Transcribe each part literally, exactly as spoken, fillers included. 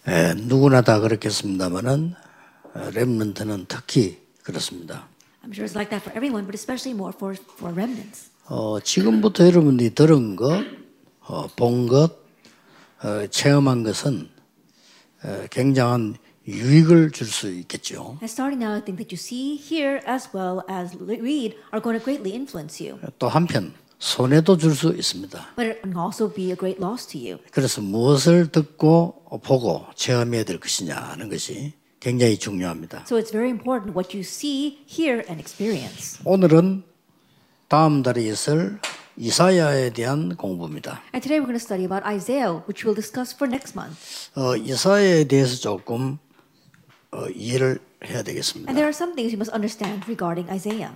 에, 누구나 다 그렇겠습니다만은 렘넌트는 특히 그렇습니다. I'm sure it's like that for everyone, but especially more for for remnants. 어, 지금부터 여러분들이 들은 것, 어, 본 것, 어, 체험한 것은 어, 굉장한 유익을 줄 수 있겠죠. And starting now, I think that you see, hear, as well as read are going to greatly influence you. 또 한편 손해도 줄 수 있습니다. But it can also be a great loss to you. 그래서 무엇을 듣고 보고 체험해야 될 것이냐 하는 것이 굉장히 중요합니다. So it's very important what you see, hear, and experience. 오늘은 다음 달에 있을 이사야에 대한 공부입니다. And today we're going to study about Isaiah, which we'll discuss for next month. 어, 이사야에 대해서 조금 어, 이해를 해야 되겠습니다. And there are some things you must understand regarding Isaiah.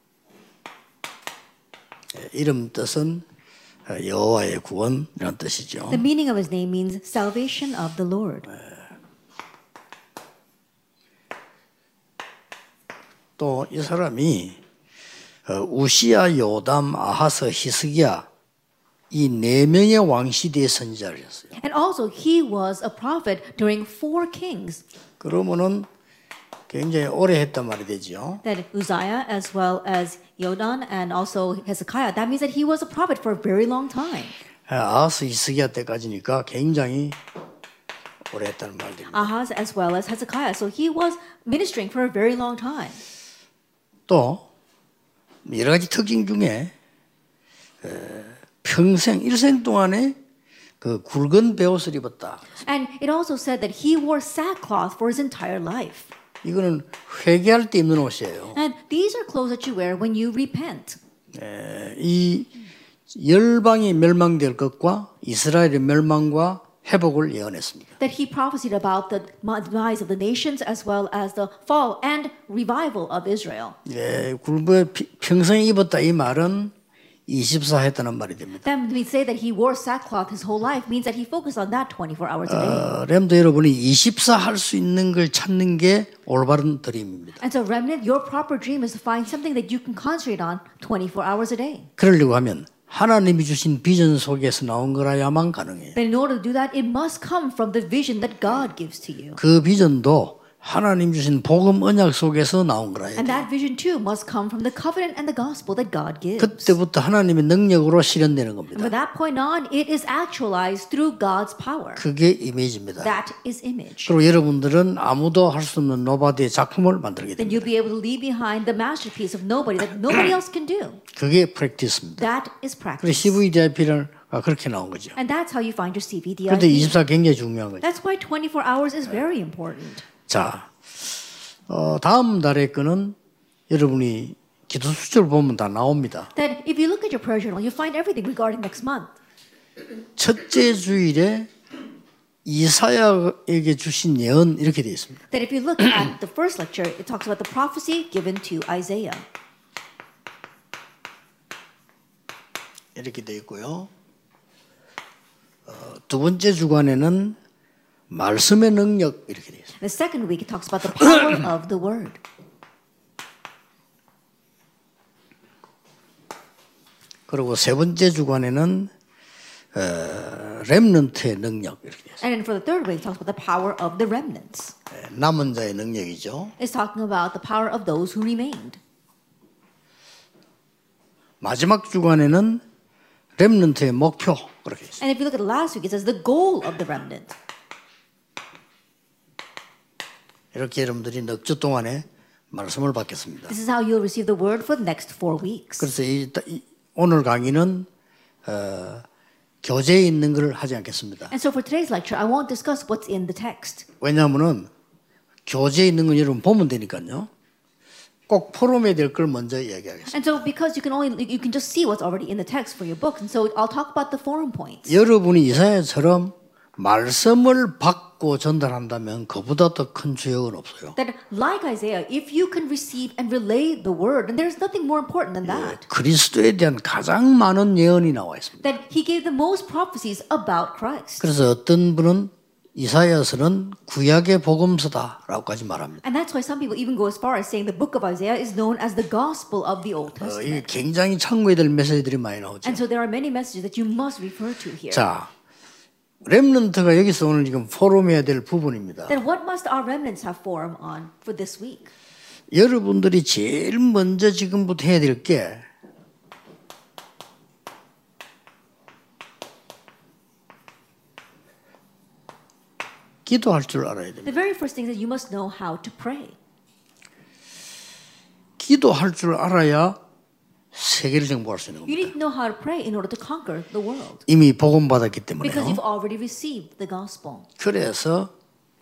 이름 뜻은 여호와의 구원이라는 뜻이죠. The meaning of his name means salvation of the Lord. 또 이 사람이 우시야, 요담, 아하스, 히스기야 이 네 명의 왕 시대의 선지자였어요. And also he was a prophet during four kings. 그러면은 굉장히 오래 했단 말이 되죠. That Uzziah as well as Yodan and also Hezekiah. That means that he was a prophet for a very long time. 아하스, 히스기야 때까지니까 굉장히 오래 했다는 말이 됩니다. Ahaz as well as Hezekiah. So he was ministering for a very long time. 또 여러 가지 특징 중에 평생 일생 동안에 그 굵은 베옷을 입었다. And it also said that he wore sackcloth for his entire life. 이거는 회개할 때 입는 옷이에요. And these are clothes that you wear when you repent. 이 열방이 멸망될 것과 이스라엘의 멸망과 회복을 예언했습니다. That he prophesied about the demise of the nations as well as the fall and revival of Israel. 예, 굵은 평생 입었다 이 말은 이십사 했다는 말이 됩니다. That means say that he wore sackcloth his whole life means that he focused on that twenty-four hours a day. 어, 렘도 여러분이 이십사 할 수 있는 걸 찾는 게 올바른 드림입니다. And so remnant, your proper dream is to find something that you can concentrate on twenty-four hours a day. 그러려고 하면 하나님이 주신 비전 속에서 나온 거라야만 가능해요. But in order to do that, it must come from the vision that God gives to you. 그 비전도 하나님 주신 복음 언약 속에서 나온 거라요. And that vision too must come from the covenant and the gospel that God gives. 그때부터 하나님의 능력으로 실현되는 겁니다. And from that point on, it is actualized through God's power. 그게 이미지입니다. That is image. 그리고 여러분들은 아무도 할 수 없는 노바디의 작품을 만들게 Then 됩니다. you'll be able to leave behind the masterpiece of nobody that nobody else can do. 그게 프랙티스입니다. That is 그래서 practice. 씨브이디아이피가 그렇게 나온 거죠. And that's how you find your C V D I 그런데 P. 이십사 굉장히 중요한 거죠. That's why twenty-four hours is very important. 자, 어, 다음 달의 거는 여러분이 기도 수절 보면 다 나옵니다. That if you look at your prayer journal, you find everything regarding next month. 첫째 주일에 이사야에게 주신 예언 이렇게 되어 있습니다. That if you look at the first lecture, it talks about the prophecy given to Isaiah. 이렇게 되어 있고요. 어, 두 번째 주간에는 말씀의 능력 이렇게 되어 있습니다. The second week, it talks about the power of the word. 그리고 세 번째 주간에는 어, 렘넌트의 능력 이렇게 되어 있습니다. And then for the third week, it talks about the power of the remnants. 남은 자의 능력이죠. It's talking about the power of those who remained. 마지막 주간에는 렘넌트의 목표 그렇게 되어 있습니다. And if you look at the last week, it says the goal of the remnant. 이렇게 여러분들이 넉 주 동안에 말씀을 받겠습니다. This is how you'll receive the word for the next four weeks. 그래서 이, 이, 오늘 강의는 어, 교재에 있는 걸 하지 않겠습니다. And so for today's lecture, I won't discuss what's in the text. 왜냐하면은 교재에 있는 건 여러분 보면 되니까요. 꼭 포럼에 될 걸 먼저 이야기하겠습니다. And so because you can only you can just see what's already in the text for your book, and so I'll talk about the forum points. 여러분이 이사야처럼 말씀을 받고 전달한다면 그보다 더 큰 주역은 없어요. That like Isaiah, if you can receive and relay the word, then there's nothing more important than that. 그리스도에 대한 가장 많은 예언이 나와 있습니다. That he gave the most prophecies about Christ. 그래서 어떤 분은 이사야서는 구약의 복음서다라고까지 말합니다. And that's why some people even go as far as saying the book of Isaiah is known as the gospel of the Old 어, 이게 Testament. 굉장히 참고해야 될 메시지들이 많이 나오죠. And so there are many messages that you must refer to here. 자, 렘넌트가 여기서 오늘 지금 포럼해야 될 부분입니다. Then what must our remnants have forum on for this week? 여러분들이 제일 먼저 지금부터 해야 될 게 기도할 줄 알아야 됩니다. The very first thing is that you must know how to pray. 기도할 줄 알아야 세계를 정복할 수 있는 You 겁니다. need to know how to pray in order to conquer the world. 이미 복음 받았기 Because 때문에요. you've already received the gospel. 그래서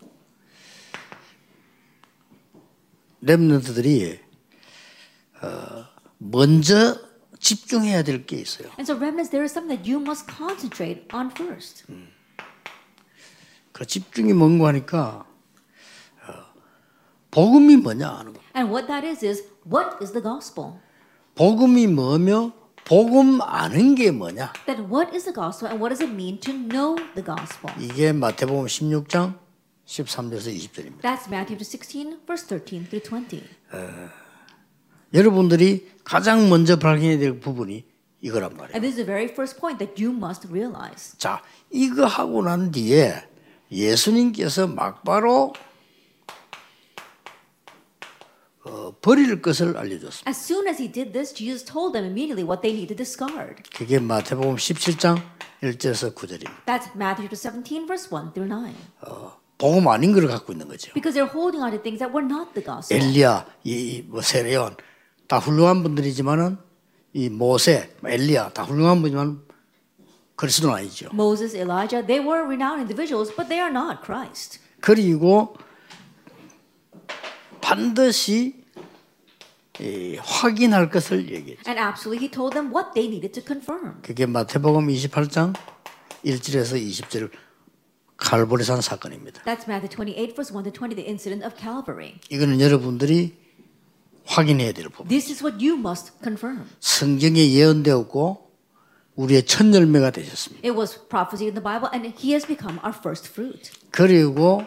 렘넌트들이 어, 먼저 집중해야 될 게 있어요. And so remnants, there is something that you must concentrate on first. 그 집중이 뭔고 하니까 어, 복음이 뭐냐 하는 거. And what that is is, what is the gospel? 복음이 뭐며 복음 아는 게 뭐냐. Then what is the gospel and what does it mean to know the gospel? 이게 마태복음 십육 장 십삼 절에서 이십 절입니다. That's Matthew sixteen, verse thirteen through twenty. 여러분들이 가장 먼저 발견해야 될 부분이 이거란 말이에요. And this is the very first point that you must realize. 자, 이거 하고 난 뒤에 예수님께서 막바로 어, 버릴 것을 알려줬습니다. As soon as he did this, Jesus told them immediately what they need to discard. 그게 마태복음 십칠 장 일 절에서 구 절입니다. That's Matthew seventeen, verse one through nine. 복음 아닌 걸 갖고 있는 거죠. Because they're holding on to things that were not the gospel. 엘리야, 이뭐 세례요한 다 훌륭한 분들이지만은 이 모세, 엘리야 다 훌륭한 분이지만 그리스도는 아니죠. Moses, Elijah, they were renowned individuals, but they are not Christ. 그리고 반드시 이, 확인할 것을 얘기했죠. And absolutely, he told them what they needed to confirm. 그게 마태복음 이십팔 장 일 절에서 이십 절 칼보리산 사건입니다. That's Matthew twenty-eight, verse one to twenty, the incident of Calvary. 이거는 여러분들이 확인해야 될 부분. This is what you must confirm. 성경에 예언되었고 우리의 첫 열매가 되셨습니다. It was prophesied in the Bible, and he has become our first fruit. 그리고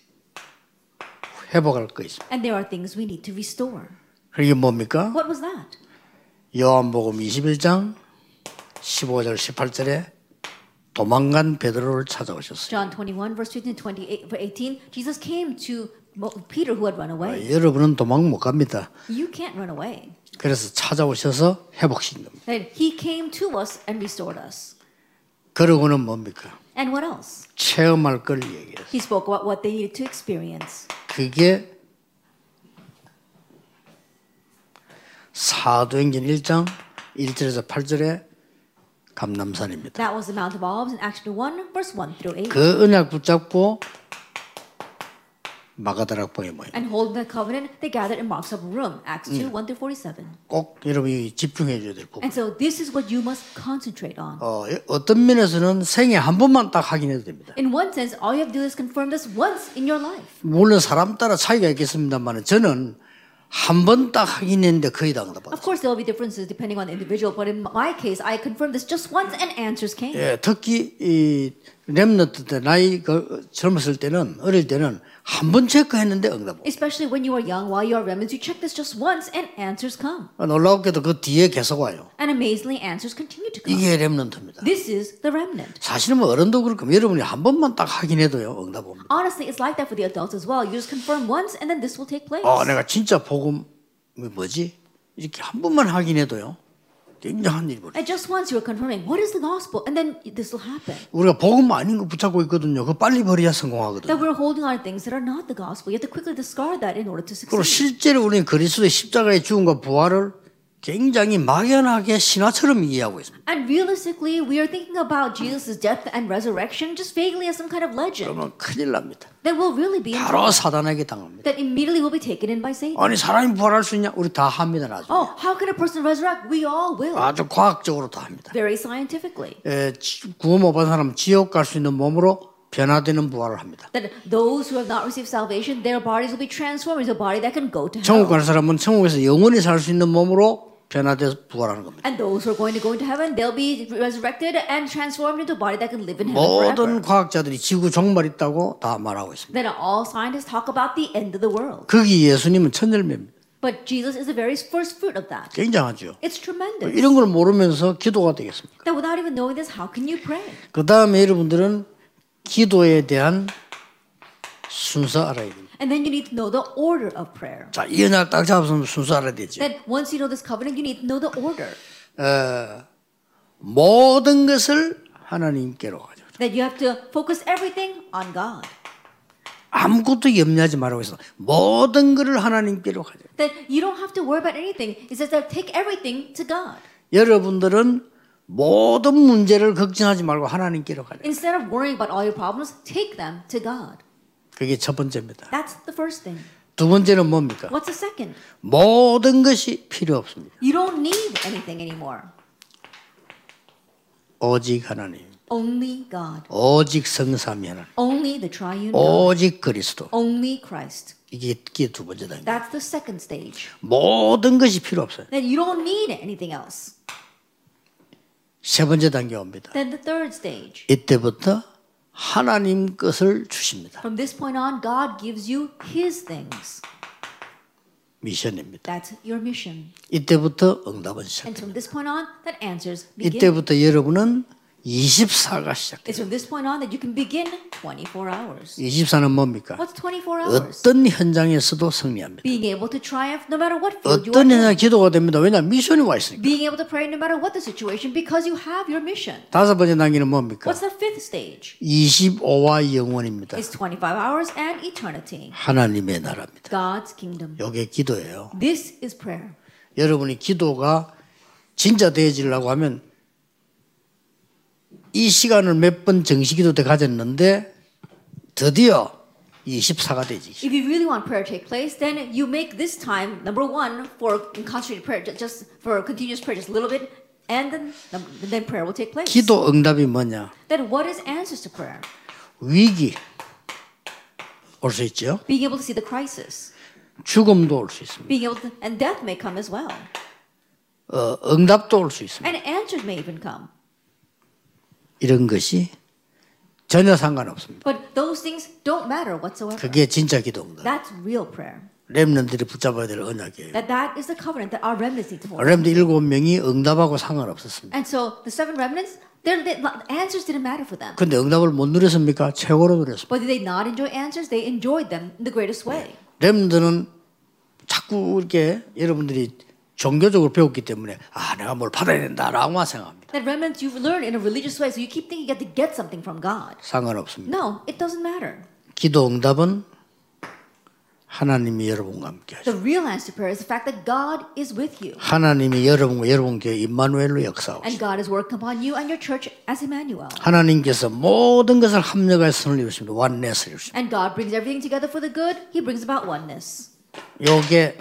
회복할 거 있습니다. And there are things we need to restore. 그게 뭡니까? What was that? 요한복음 이십일 장 십오 절 십팔 절에 도망간 베드로를 찾아오셨어요. John twenty-one, verse fifteen to twenty-eight, eighteen, Jesus came to Peter who had run away. 여러분은 도망 못 갑니다. You can't run away. 그래서 찾아오셔서 회복시킨 겁니다. Then he came to us and restored us. 그러고는 뭡니까? And what else? 체험할 걸 얘기했어요. He spoke about what they needed to experience. 그게 사도행전 일 장 일 절에서 팔 절에 감람산입니다. That was the Mount of Olives in Acts one, verse one through eight. 그 언약 붙잡고 마가다락방에 모여. And holding the covenant, they gathered in Mark's upper room. Acts two, one through forty-seven. 꼭 여러분이 집중해 줘야 될 부분. And so this is what you must concentrate on. 어, 어떤 면에서는 생애 한 번만 딱 확인해도 됩니다. In one sense, all you have to do is confirm this once in your life. 물론 사람 따라 차이가 있겠습니다만 저는 한 번 딱 확인했는데 거의 다 응답받았어요. Of course, there will be differences depending on the individual, but in my case, I confirmed this just once and answers came. 예, 특히 이 렘넌트 때 나이 그 젊었을 때는 어릴 때는 한 번 체크했는데 응답. Especially when you are young, while you are remnants, you check this just once and answers come. 놀랍게도 그 뒤에 계속 와요. And amazingly, answers continue to come. 이게 렘넌트입니다. This is the remnant. 사실은 뭐 어른도 그렇고 여러분이 한 번만 딱 확인해도요 응답 옵니다. Honestly, it's like that for the adults as well. You just confirm once and then this will take place. 어, 내가 진짜 복음 뭐지? 이렇게 한 번만 확인해도요 굉장한 일이 벌어요. And just once you are confirming, what is the gospel? And then this will happen. 우리가 복음 아닌 거 붙잡고 있거든요. 그 빨리 버려야 성공하거든요. That we're holding on to things that are not the gospel. You have to quickly discard that in order to 그리고 succeed. 실제로 우리는 그리스도의 십자가의 죽음과 부활을 굉장히 막연하게 신화처럼 이해하고 있습니다. And realistically, we are thinking about Jesus' death and resurrection just vaguely as some kind of legend. 그러면 큰일 납니다. That will really be in 바로 trouble. 사단에게 당합니다. That immediately will be taken in by Satan. 아니 사람이 부활할 수 있냐? 우리 다 합니다 나중에. Oh, how can a person resurrect? We all will. 아주 과학적으로 다 합니다. Very scientifically. 에, 지- 구원 못 받은 사람은 지옥 갈 수 있는 몸으로 변화되는 부활을 합니다. That those who have not received salvation, their bodies will be transformed into a body that can go to 천국 hell. 가는 사람은 천국에서 영원히 살 수 있는 몸으로 변화돼서 부활하는 겁니다. And those who are going to go into heaven, they'll be resurrected and transformed into a body that can live in heaven forever. 모든 과학자들이 지구 종말 있다고 다 말하고 있습니다. Then all scientists talk about the end of the world. 거기 예수님은 첫 열매입니다. But Jesus is the very first fruit of that. 굉장하죠. It's tremendous. 이런 걸 모르면서 기도가 되겠습니까? That without even knowing this, how can you pray? 그 다음에 여러분들은 기도에 대한 순서 알아야 됩니다. And then you need to know the order of prayer. 자, 이 언약 딱 잡았으면 순서 알아야 되죠. Then once you know this covenant, you need to know the order. 어, 모든 것을 하나님께로 가져. That you have to focus everything on God. 아무것도 염려하지 말라고 해서 모든 것을 하나님께로 가져. That you don't have to worry about anything. It says that take everything to God. 여러분들은 모든 문제를 걱정하지 말고 하나님께로 가져. Instead of worrying about all your problems, take them to God. 그게 첫 번째입니다. That's the first thing. 두 번째는 뭡니까? What's the second? 모든 것이 필요 없습니다. You don't need anything anymore. 오직 하나님. Only God. 오직 성삼위 하나님. Only the triune God. 오직 그리스도. Only Christ. 이게, 이게 두 번째 단계. That's the second stage. 모든 것이 필요 없어요. That you don't need anything else. 세 번째 단계 옵니다. Then the third stage. 이때부터 하나님 것을 주십니다. From this point on, God gives you His things. 미션입니다. That's your mission. 이때부터 응답은 And 시작됩니다. from this point on, that answers begin. 이때부터 여러분은 이십사가 시작돼요. It's from this point on that you can begin twenty-four hours. 이십사는 뭡니까? What's twenty-four hours? 어떤 현장에서도 승리합니다. Being able to triumph no matter what field you 어떤 are 현장 in. 기도가 됩니다. 왜냐하면 미션이 와 있으니까. Being able to pray no matter what the situation because you have your mission. 다섯 번째 단계는 뭡니까? What's the fifth stage? 이십오와 영원입니다. It's twenty-five hours and eternity. 하나님의 나라입니다. God's kingdom. 이게 기도예요. This is prayer. 여러분이 기도가 진짜 되어지려고 하면 이 시간을 몇 번 정식기도 때 가졌는데 드디어 이십사가 되지. If you really want prayer to take place, then you make this time number one for concentrated prayer, ju- just for continuous prayer, just a little bit, and then then prayer will take place. 기도 응답이 뭐냐? Then what is answers to prayer? 위기 올 수 있죠. Being able to see the crisis, 죽음도 올 수 있습니다. being able to, and death may come as well, 어, 응답도 올 수 있습니다. and answers may even come. 이런 것이 전혀 상관없습니다. But those things don't matter whatsoever. 그게 진짜 기도 응답. That's real prayer. 렘넌트들이 붙잡아야 될 언약이에요. That that is the covenant that our remnants need to hold. 렘넌트 일곱 명이 응답하고 상관없었습니다. And so the seven remnants, their the answers didn't matter for them. 근데 응답을 못 누렸습니까? 최고로 누렸습니다. But did they not enjoy answers? They enjoyed them in the greatest way. 렘넌트는 자꾸 이렇게 여러분들이 종교적으로 배웠기 때문에 아 내가 뭘 받아야 된다라고만 생각합니다. That remnants you've learned in a religious way, so you keep thinking you have to get something from God. 상관없습니다. No, it doesn't matter. 기도 응답은 하나님이 여러분과 함께 하시고 The real answer to prayer is the fact that God is with you. 하나님이 여러분과 여러분 교회 임마누엘로 And 역사하시고 God is working upon you and your church as Emmanuel. 하나님께서 모든 것을 합력할 선을 이루십니다. 원네스를 이루십니다. And God brings everything together for the good. He brings about oneness. 요게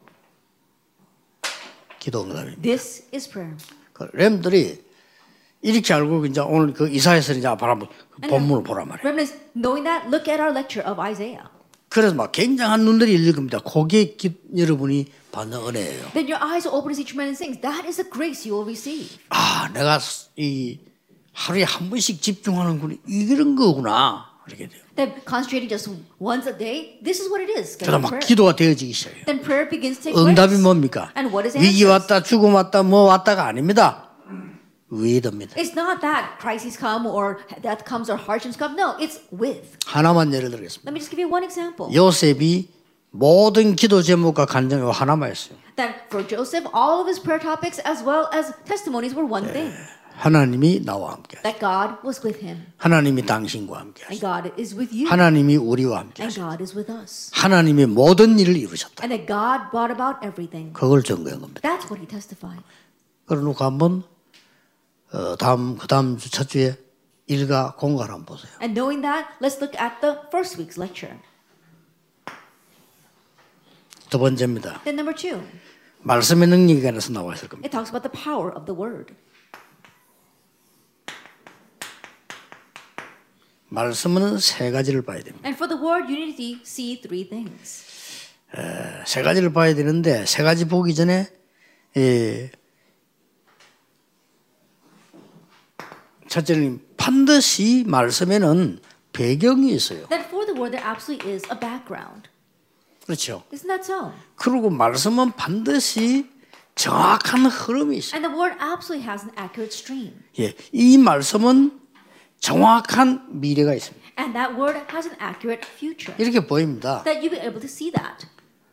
기도 응답입니다. This is prayer. 그 렘들이 이렇게 알고 이제 오늘 그 이사야서 이제 바로 그 본문을 보란 말이에요. Remnants, knowing that, look at our lecture of Isaiah. 그래서 막 굉장한 눈들이 열릴 겁니다. 그게 기, 여러분이 받는 은혜예요. Then your eyes will open to see tremendous things. That is the grace you will receive. 아, 내가 이 하루에 한 번씩 집중하는 군이 이런 거구나. 이렇게 돼요. Then concentrating just once a day, this is what it is. 그러다 막 기도가 되어지기 시작해요. Then prayer begins to take 응답이 place. 뭡니까? And what is 위기 answers? 왔다, 죽음 왔다, 뭐 왔다가 아닙니다. 위드입니다. It's not that crises come or death comes or hardships come. No, it's with. 하나만 예를 들겠습니다. Let me just give you one example. 요셉이 모든 기도 제목과 간증이 하나만였어요. That for Joseph, all of his prayer topics as well as testimonies were one thing. 하나님이 나와 함께 하시고 That God was with him. 하나님이 당신과 함께 And 하시고 God is with you. 하나님이 우리와 함께 And 하시고 God is with us. 하나님이 모든 일을 이루셨다. And that God brought about everything. 그걸 증거한 겁니다. That's what he testified. 그러놓고 한번 어, 다음 그 다음 주 첫 주에 일과 공과를 한번 보세요. And knowing that, let's look at the first week's lecture. 두 번째입니다. Then number two, 말씀의 능력에 관해서 나와 있을 겁니다. it talks about the power of the word. 말씀은 세 가지를 봐야 됩니다. And for the word, you need to see three things. 세 가지를 봐야 되는데 세 가지 보기 전에 예, 첫째는 반드시 말씀에는 배경이 있어요. That for the word, there absolutely is a background. 그렇죠. Isn't that so? 그리고 말씀은 반드시 정확한 흐름이 있어요. And the word absolutely has an accurate stream. 예, 이 말씀은 정확한 미래가 있습니다. And that word has an accurate future. 이렇게 보입니다. That you'll be able to see that.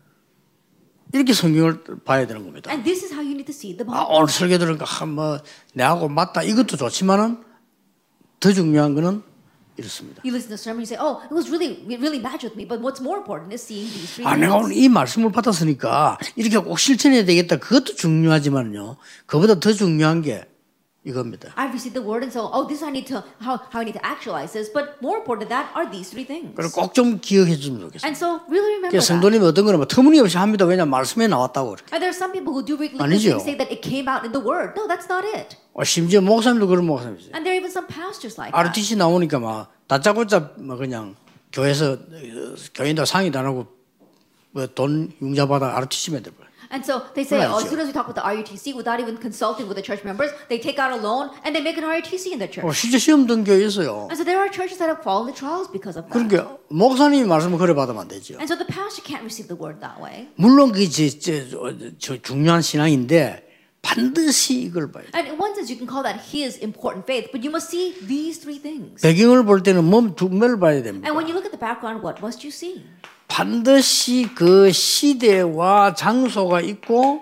이렇게 성경을 봐야 되는 겁니다. And this is how you need to see the 아, Bible. 오늘 설교 들으니까 아, 뭐 내하고 맞다 이것도 좋지만은 더 중요한 거는 이렇습니다. You listen to the sermon, you say, "Oh, it was really, it really matched with me." But what's more important is seeing these three 아, 내가 오늘 things. 이 말씀을 받았으니까 이렇게 꼭 실천해야 되겠다. 그것도 중요하지만요. 그보다 더 중요한 게 이겁니다. I've received the word, and so, oh, this I need to, how, how I need to actualize this. But more important than that are these three things. 그걸 꼭 좀 기억해 주면 좋겠어요. And so, really remember 그러니까 that. 성도님이 어떤 거는 뭐 터무니없이 합니다. 왜냐하면 말씀에 나왔다고 그렇게. And there are some people who do regularly 아니죠. say that it came out in the word. No, that's not it. 어, 심지어 목사님도 그런 목사님 있어요. And there are even some pastors like that. 알티씨 나오니까 막 다짜고짜 뭐 그냥 교회에서 어, 교인도 상의도 안 하고 뭐 돈 융자 받아 알티씨면 돼버려. And so they say, Right, oh, as sure. soon as we talk about the R U T C, without even consulting with the church members, they take out a loan and they make an R U T C in their church. 어, 실제 시험 든 교회 있어요. And so there are churches that have fallen into trials because of that. 그러니까 목사님이 말씀을 그래 받으면 안 되죠. And so the pastor can't receive the word that way. 물론 그게 제, 제, 저, 저 중요한 신앙인데 반드시 이걸 봐야 돼. And in one sense, you can call that his important faith, but you must see these three things. 배경을 볼 때는 몸 두매를 봐야 됩니다. And when you look at the background, what must you see? 반드시 그 시대와 장소가 있고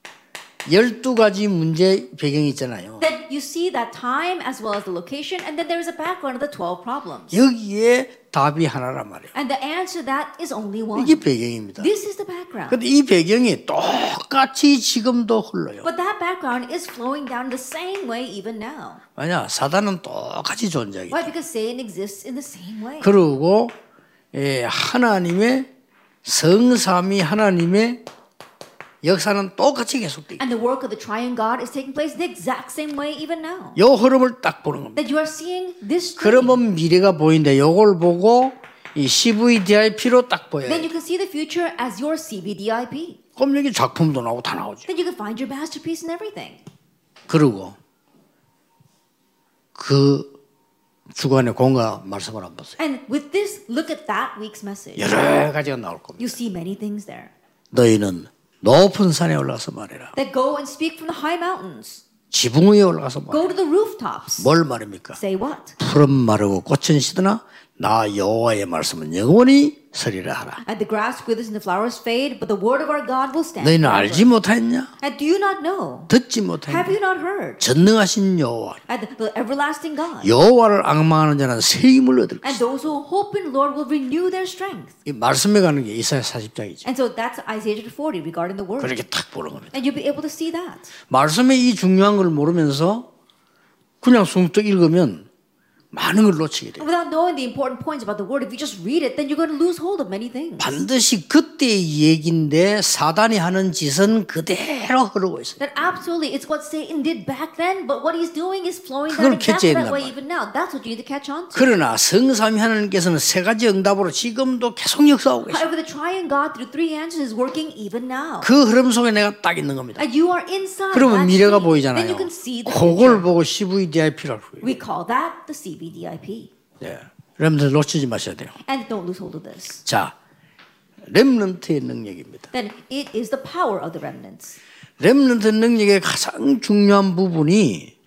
열두 가지 문제 배경이 있잖아요. That you see that time as well as the location, and then there is a background of the twelve problems. 여기에 답이 하나란 말이에요. And the answer to that is only one. 이게 배경입니다. This is the background. 근데 이 배경이 똑같이 지금도 흘러요. But that background is flowing down the same way even now. 왜냐? 사단은 똑같이 존재하기 Why? 때문에. Because Satan exists in the same way. 그리고 예, 하나님의 성삼위 하나님의 역사는 똑같이 계속되고 And the work of the triune God is taking place the exact same way even now. 요 흐름을 딱 보는 겁니다. That you are seeing this stream. 그러면 미래가 보이는데 요걸 보고 이 씨브이디아이피로 딱 보여요. Then you can see the future as your C B D I P. 그럼 여기 작품도 나오고 다 나오죠. Then you can find your masterpiece and everything. 그리고 그 주간의 공과 말씀을 한번 보세요. And with this, look at that week's message. 여러 가지가 나올 겁니다. You see many things there. 너희는 높은 산에 올라가서 말해라. That go and speak from the high mountains. 지붕 위에 올라가서 말해라. Go to the rooftops. 뭘 말입니까? Say what? 푸른 마르고 꽃은 시드나 나 여호와의 말씀은 영원히 서리라 하라. And the grass withers and the flowers fade, but the word of our God will stand 너희는 forever. 알지 못했냐? And do you not know? 듣지 Have 못했냐? you not heard? 전능하신 여호와 And the, the everlasting God. 여호와를 앙망하는 자는 새 힘을 얻을 And 것이다. those who hope in the Lord will renew their strength. 이 말씀에 가는 게 이사야 사십 장이죠. And so that's Isaiah chapter forty regarding the word. 그렇게 딱 보는 겁니다. And you'll be able to see that. 말씀의 이 중요한 걸 모르면서 그냥 숭쩍 읽으면 많은 걸 놓치게 돼요. Without knowing the important points about the word, if you just read it, then you're going to lose hold of many things. 반드시 그때의 얘기인데 사단이 하는 짓은 그대로 흐르고 있어요. That absolutely, it's what Satan did back then, but what he's doing is flowing 그걸 down exactly 캐치해야 that way 된단 even now. That's what you need to catch on to. 그러나 성삼위 하나님께서는 세 가지 응답으로 지금도 계속 역사하고 계세요. However, the triune God through three answers is working even now. 그 흐름 속에 내가 딱 있는 겁니다. And you are inside 그러면 that 미래가 stream. 보이잖아요. Then you can see the 그걸 future. 보고 씨브이디아이피라고 해요. We call that the C B D I P. 네. 여러분들 놓치지 마셔야 돼요. And don't lose hold of this. 자, 렘넌트의 능력입니다. Then it is the power of the remnants. 렘넌트 능력의 가장 중요한 부분이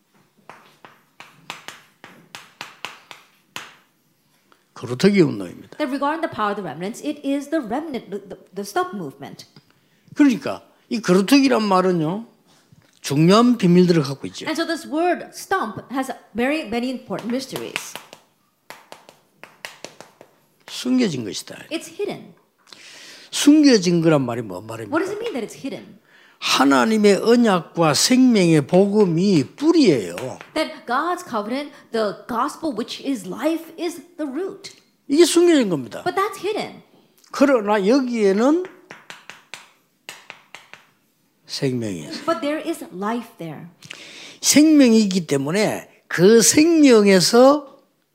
그루터기 운동입니다. That regarding the power of the remnants, it is the remnant, the, the stop movement. 그러니까 이 그루터기란 말은요 중요한 비밀들을 갖고 있죠. And so this word stump has very many important mysteries. 숨겨진 것이다. It's hidden. 숨겨진 거란 말이 뭔 말입니까? What does it mean that it's hidden? 하나님의 언약과 생명의 복음이 뿌리예요. That God's covenant, the gospel which is life, is the root. 이게 숨겨진 겁니다. But that's hidden. 그러나 여기에는 생명이 있어요. But there is life there. 생명이 있기 때문에 그 생명에서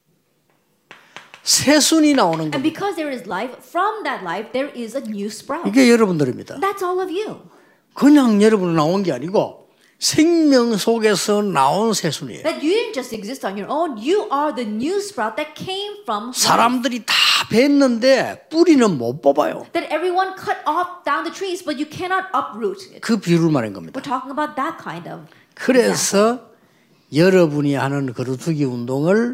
새순이 나오는 And 겁니다. because there is life, from that life there is a new sprout. 이게 여러분들입니다. That's all of you. 그냥 여러분 나온 게 아니고 생명 속에서 나온 새순이에요. That you didn't just exist on your own. You are the new sprout that came from life. 사람들이 다 뱄는데 뿌리는 못 뽑아요. That everyone cut off down the trees, but you cannot uproot it. 그 비유를 말한 겁니다. We're talking about that kind of. 그래서 여러분이 하는 거루두기 운동을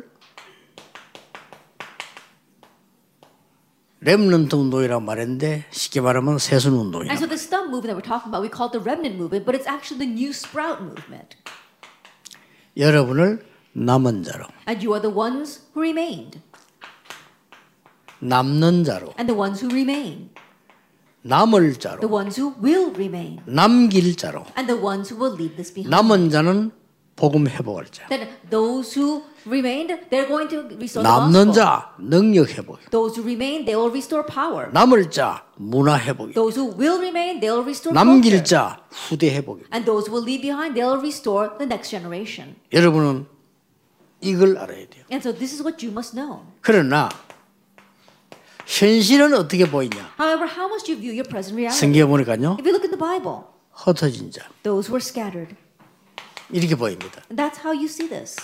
렘넌트 운동이라고 말했는데 쉽게 말하면 새순 운동이에요. And so the stump movement that we're talking about, we call it the remnant movement, but it's actually the new sprout movement. 여러분을 남은 자로, And you are the ones who remained, 남는 자로, and the ones who remain, 남을 the 자로, ones who will remain, 남길 자로. and the ones who will leave this behind. 남은 자는 복음 회복할 자. Then those who remained, they're going to restore the 남는 gospel. 자 능력 회복. Those who remain, they will restore power. 남을 자 문화 회복. Those who will remain, they will restore 남길 culture. 자 후대 회복. And those who will leave behind, they will restore the next generation. 여러분은 이걸 알아야 돼요. And so this is what you must know. 그러나 현실은 어떻게 보이냐? However, how must you view your present reality? 성경에 보니까요. If you look in the Bible, 흩어진 자 those who are scattered. 이렇게 보입니다. And that's how you see this.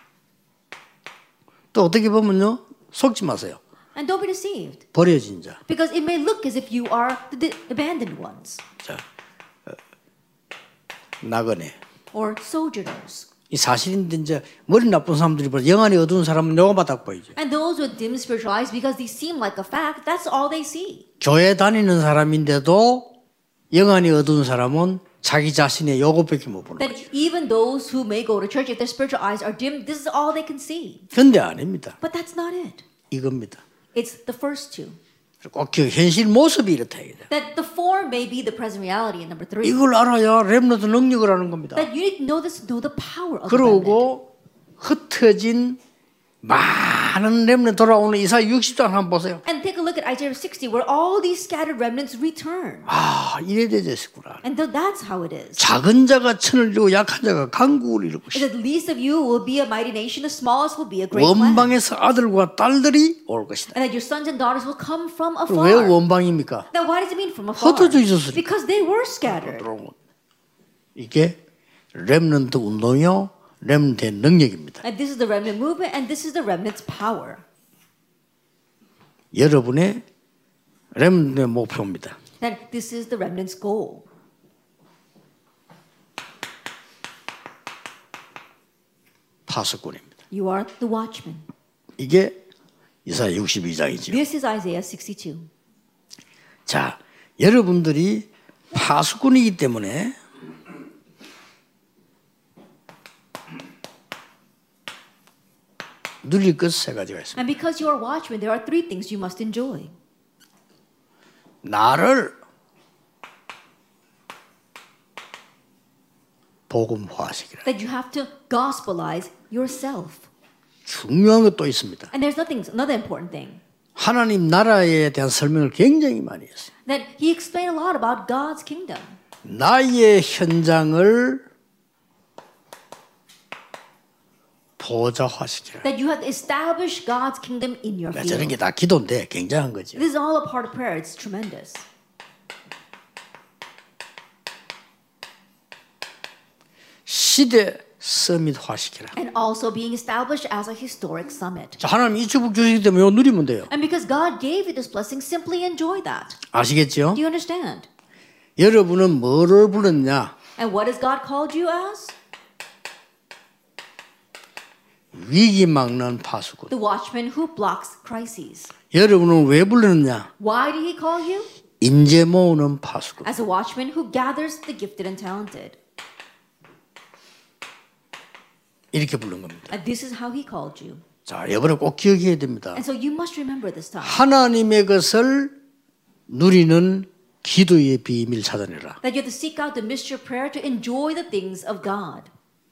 또 어떻게 보면요. 속지 마세요. And don't be deceived. 버려진 자. Because it may look as if you are the abandoned ones 자, 어, 나그네. or sojourners. 이 사실인데 이제 머리 나쁜 사람들이 보여 영안이 어두운 사람은 요거만 딱 보이죠. And those with dim spiritual eyes, because these seem like a fact, that's all they see. 교회 다니는 사람인데도 영안이 어두운 사람은 자기 자신의 요것밖에 못 보는 That 거죠. even those who may go to church, if their spiritual eyes are dim, this is all they can see. 근데 아닙니다. But that's not it. 이겁니다. It's the first two. 꼭 그 현실 모습이 이렇다 이거죠. That the form may be the present reality. And number three, 이걸 알아야 렘넌트 능력을 아는 겁니다. that you need to know this, know the power of the remnant. 그러고 흩어진 많은 렘넌트 돌아오는 이사야 육십 장 한번 보세요. And take a look at Isaiah sixty, where all these scattered remnants return. 아, 이래 되졌구나. And th- that's how it is. 작은 자가 천을 이루고 약한 자가 강국을 이루고 Is that the least of you will be a mighty nation, the smallest will be a great land. 원방에서 아들과 딸들이 올 것이다. And that your sons and daughters will come from 왜 afar. 원방입니까? Now, why does it mean from afar? 흩어져 있었으니까. Because they were scattered. 이게 렘넌트 운동이요, 렘넌트의 능력입니다. And this is the remnant movement, and this is the remnant's power. 여러분의 렘넌트의 목표입니다. That this is the remnant's goal. 파수꾼입니다. You are the watchman. 이게 이사야 육십이 장이죠. This is Isaiah sixty-two. 자, 여러분들이 파수꾼이기 때문에 누릴 것 세 가지가 있습니다. And because you are watchmen, there are three things you must enjoy. 나를 복음화시키라. That you have to gospelize yourself. 중요한 것도 있습니다. And there's nothing, another important thing. 하나님 나라에 대한 설명을 굉장히 많이 했어요. That he explained a lot about God's kingdom. 나의 현장을 보좌화시키라. That you have to establish God's kingdom in your 저런 field. 게 다 기도인데 굉장한 거죠. This is all a part of prayer. It's tremendous. 시대 서밋화시키라. And also being established as a historic summit. 자, 하나님 이 축복 주시기 때문에 이거 누리면 돼요. And because God gave you this blessing, simply enjoy that. 아시겠죠? Do you understand? 여러분은 뭐를 불렀냐? And what has God called you as? 위기 막는 파수꾼. The watchman who blocks crises. 여러분은 왜 불렀냐? Why did he call you? 인재 모으는 파수꾼. As a watchman who gathers the gifted and talented. 이렇게 부른 겁니다. And this is how he called you. 자, 이번에 꼭 기억해야 됩니다. And so you must remember this time. 하나님의 것을 누리는 기도의 비밀 찾아내라. That you have to seek out the mystery of prayer to enjoy the things of God.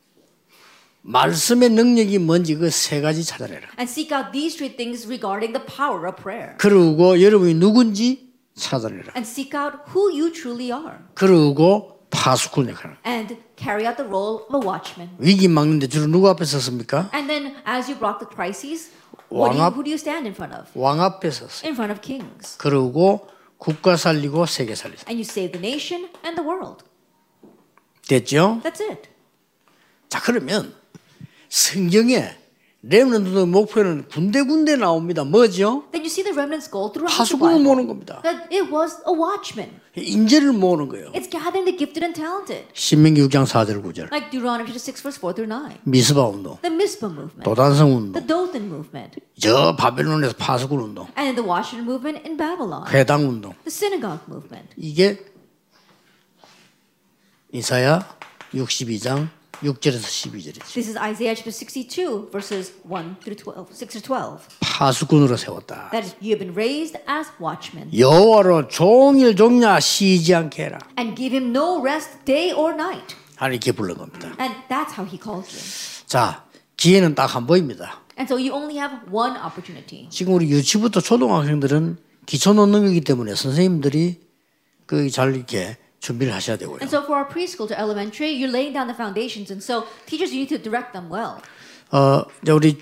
말씀의 능력이 뭔지 그 세 가지 찾아내라. And seek out these three things regarding the power of prayer. 그리고 여러분이 누군지 찾아내라. And seek out who you truly are. 그리고 파수꾼 역할을. And carry out the role of a watchman. 위기 막는데 주로 누구 앞에 섰습니까? And then as you block the crises, what do you, 왕 앞- who do you stand in front of? 왕 앞에 섰어요. In front of kings. 그리고 국가 살리고 세계 살리고. And you save the nation and the world. 됐죠? That's it. 자, 그러면 성경에 렘넌트의 목표는 군데군데 나옵니다. 뭐죠? Then you see the remnant's goal throughout the 파수꾼을 Bible. 모으는 겁니다. That it was a watchman. 인재를 모으는 거예요. It's gathering the gifted and talented. 신명기 육 장 사 절 구 절. Like Deuteronomy chapter six verse four through nine. 미스바 운동, The Mizpah movement. 도단성 운동, The Dothan movement. 저 바벨론에서 파수꾼 운동, And the Watchman movement in Babylon. 회당 운동. The synagogue movement. 이게 이사야 육십이 장 육 절에서 십이 절이죠. This is Isaiah chapter sixty-two verses one through twelve, six through twelve. 파수꾼으로 세웠다. That you have been raised as watchmen. 여호와로 종일 종야 쉬지 않게 해라. And give him no rest day or night. 하나님 이렇게 부른 겁니다. And that's how he calls you. 자, 기회는 딱 한 번입니다. And so you only have one opportunity. 지금 우리 유치부터 초등학생들은 기초 넣는 거기 때문에 선생님들이 그 잘 이렇게 준비를 하셔야 되고요. And so for our preschool to elementary, you're laying down the foundations. And so teachers, you need to direct them well. 어, 이제 우리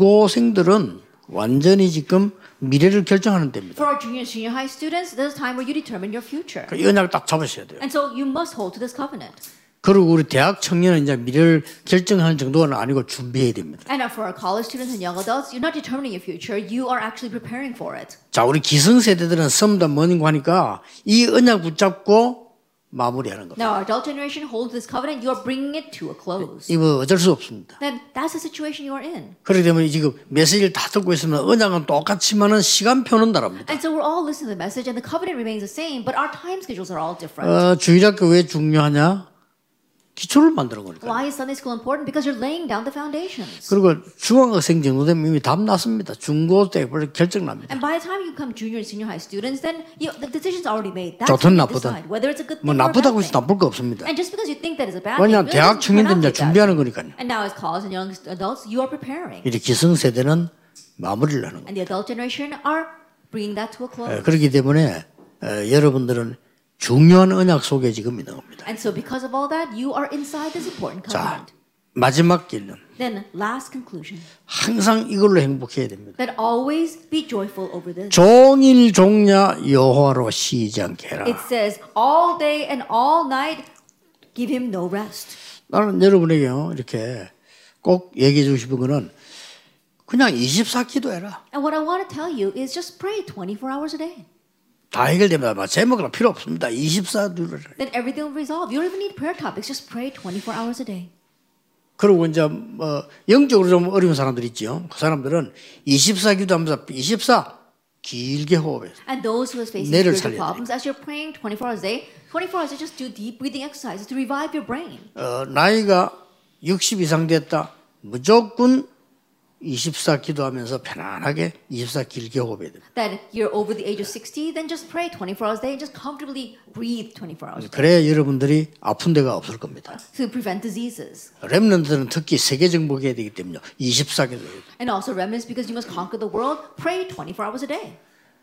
중고생들은 완전히 지금 미래를 결정하는 때입니다. For our junior, senior high students, there's a time where you determine your future. 이 언약을 딱 잡으셔야 돼요. And so you must hold to this covenant. 그리고 우리 대학 청년은 이제 미래를 결정하는 정도는 아니고 준비해야 됩니다. And for our college students and young adults, you're not determining your future, you are actually preparing for it. 자, 우리 기성세대들은 썸다 머닝고 하니까 이 언약 붙잡고 마무리하는 겁니다. Now, our adult generation holds this covenant, you are bringing it to a close. 이거 어쩔 수 없습니다. Then that's the situation you are in. 그렇기 때문에 지금 메시지를 다 듣고 있으면 언약은 똑같지만은 시간표는 다릅니다. And so we're all listening to the message, and the covenant remains the same, but our time schedules are all different. 어, 주일학교 왜 중요하냐? 기초를 만드는 거니까. Why is Sunday school important? Because you're laying down the foundations. 그리고 중학생 정도 되면 이미 답 났습니다. 중고 때 벌써 결정납니다. And by the time you become junior and senior high students, then you, the decision's already made. That's 좋든 when you 나쁘든. decide whether it's a good 뭐 thing or a bad 나쁘다고 해서 thing. 나쁠 거 없습니다. And just because you think that is a bad thing, 왜냐하면 really 대학 doesn't turn 청년들 out 이제 like that. 준비하는 거니까요. And now as college and young adults, you are preparing. 이제 기성세대는 마무리를 하는 거예요. And the adult generation are bringing that to a close. 그렇기 때문에 어, 여러분들은 중요한 언약 속에 지금 있는 겁니다. And so because of all that, you are inside this important 자, covenant. 마지막 길은 Then last conclusion, 항상 이걸로 행복해야 됩니다. that always be joyful over this. 종일 종야 여호와로 쉬지 않게 해라. It says, all day and all night, give him no rest. 나는 여러분에게요 이렇게 꼭 얘기해 주고 싶은 거는 그냥 이십사 기도해라. And what I want to tell you is just pray twenty-four hours a day. 다 해결됩니다. 제목은 필요 없습니다. 이십사 기도를. Then everything will resolve. You don't even need prayer topics. Just pray twenty-four hours a day. 그리고 이제 뭐 영적으로 좀 어려운 사람들 있죠. 그 사람들은 이십사 기도하면서 이십사 길게 호흡해. And those who are facing 뇌를 spiritual 살려야 problems, as you're praying twenty-four hours a day, twenty-four hours a day, just do deep breathing exercises to revive your brain. 어, 나이가 육십 이상 됐다. 무조건 이십사 기도하면서 편안하게 이십사 길게 호흡해야 됩니다. That you're over the age of sixty, then just pray twenty-four hours a day and just comfortably breathe twenty-four hours a day 그래야 여러분들이 아픈 데가 없을 겁니다. to prevent diseases. 렘넌트들은 특히 세계 정복해야 되기 때문에 이십사 기도해야 돼요. And also remnants, because you must conquer the world, pray twenty-four hours a day.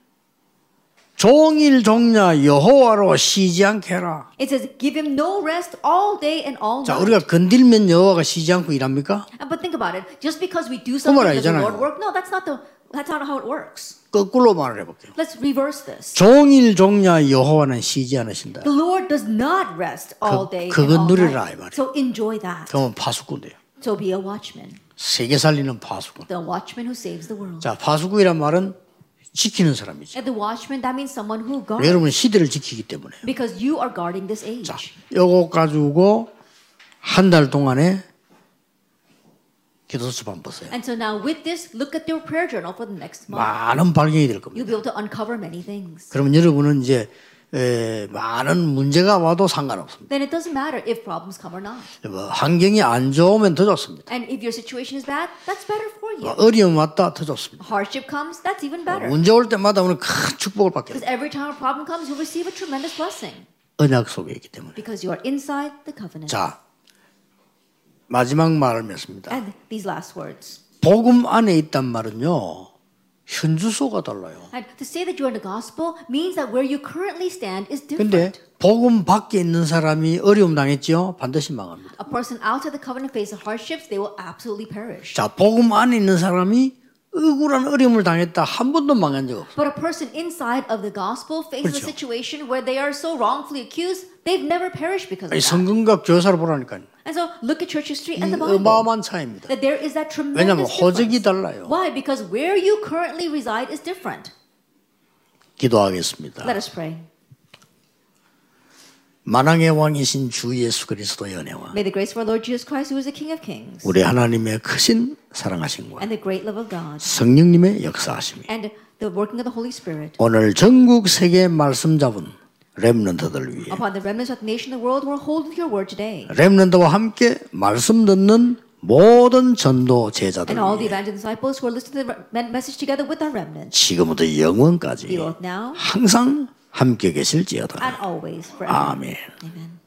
종일 종야 여호와로 쉬지 않게 해라. It says, give him no rest all day and all 자, night. 우리가 건들면 여호와가 쉬지 않고 일합니까? And but think about it. Just because we do 그 something, 말 does the 아니잖아요. Lord work? No, that's not the that's not how it works. 거꾸로 말을 해볼게요. Let's reverse this. 종일 종야 여호와는 쉬지 않으신다. The Lord does not rest all day and 그건 all 누리라, 이 night. 말이에요. So enjoy that. 그러면 파수꾼 돼요. So be a watchman. 세계 살리는 파수꾼. The watchman who saves the world. 자, 파수꾼이란 말은 지키는 사람이죠. And the watchman, that means someone who guards. 여러분 시대를 지키기 때문에. Because you are guarding this age. 자, 요거 가지고 한 달 동안에 기도 수업 보세요. And so now with this, look at your prayer journal for the next month. 많은 발견이 될 겁니다. You'll be able to uncover many things. 그러면 여러분은 이제 에, 많은 문제가 와도 상관없습니다. Then it doesn't matter if problems come or not. 뭐, 환경이 안 좋으면 더 좋습니다. And if your situation is bad, that's better for 뭐, you. 어려움 왔다 더 좋습니다. Hardship comes, that's even better. 문제 올 때마다 우리는 큰 축복을 받게 Because 됩니다. every time a problem comes, you'll receive a tremendous blessing. 언약 속에 있기 때문에. Because you are inside the covenant. 자, 마지막 말을 맺습니다. And these last words. 복음 안에 있단 말은요. 현주소가 달라요. And to say that you're in the gospel means that where you currently stand is 근데 different. 복음 밖에 있는 사람이 어려움 당했죠. 반드시 망합니다. A person outside the covenant faces hardships, they will absolutely perish. 자, 복음 안에 있는 사람이 억울한 어려움을 당했다. 한 번도 망한 적 없어요. But a person inside of the gospel faces 그렇죠. a situation where they are so wrongfully accused, they've never perished because of 아니, that. 성경학 교사를 보라니까요. And so look at church history 이 and the Bible. 어마어마한 차이입니다. That there is that 왜냐하면 tremendous 호적이 difference. 달라요. Why? Because where you currently reside is different. 기도하겠습니다. Let us pray. 만왕의 왕이신 주 예수 그리스도의 은혜와 May the grace of our Lord Jesus Christ, who is the King of Kings, 우리 하나님의 크신 사랑하심과 and the great love of God, 성령님의 역사하심이 and the working of the Holy Spirit, 오늘 전국 세계 말씀 잡은 렘넌트들 위해 upon the remnants of the nation of the world who are holding to your word today, 렘넌트와 함께 말씀 듣는 모든 전도 제자들 and all the 위해 evangelist disciples who are listening to the message together with our remnants, 지금부터 영원까지 be both now 항상 함께 계실지어다. and always forever. 아멘. Amen.